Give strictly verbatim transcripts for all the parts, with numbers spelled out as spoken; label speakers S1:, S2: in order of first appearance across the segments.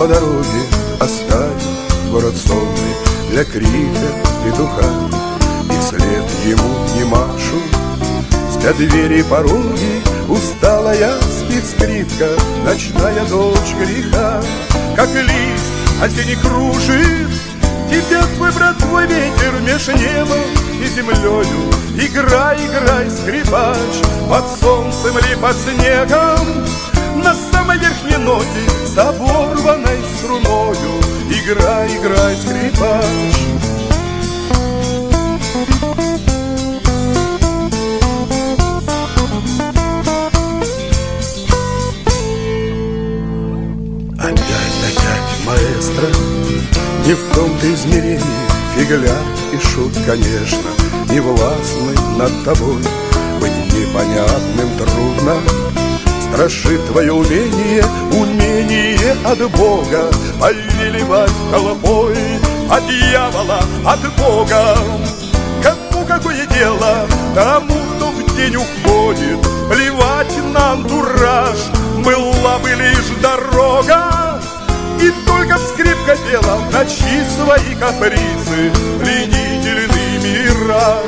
S1: по дороге оставил город сонный для крика петуха, и вслед ему не машут. Спят двери и пороги, усталая спит скрипка, ночная дочь греха. Как лист осенний кружит тебя твой брат, твой ветер меж небом и землею. Играй, играй, скрипач, под солнцем или под снегом, на самой верхней ноте с оборванной струною. Играй, играй, скрипач. Опять, опять, маэстро, не в том-то измерении, фигляр и шут, конечно, не властный над тобой. Быть непонятным трудно, страшит твое умение, умение от Бога повелевать толпой, от дьявола, от Бога. Кому какое дело, тому, кто в день уходит, плевать на антураж, была бы лишь дорога. И только б скрипка пела в ночи свои капризы, пленительный мираж.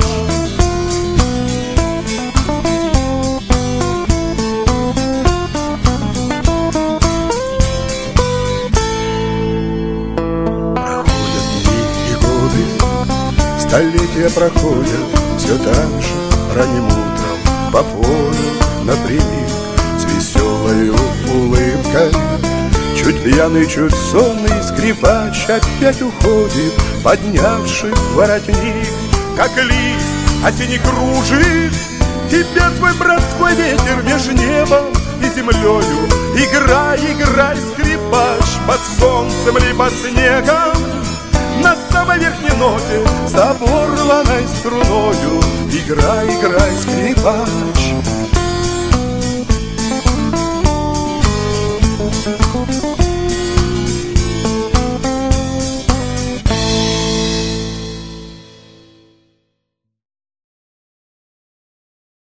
S1: Проходят дни и годы, столетия проходят, все так же ранним утром по полю напрямик с веселой улыбкой. Чуть пьяный, чуть сонный скрипач опять уходит, поднявший воротник. Как лист осенний кружит тебя твой брат, твой ветер меж небом и землею. Играй, играй, скрипач, под солнцем или под снегом, на самой верхней ноте с оборванной струною. Играй, играй, скрипач.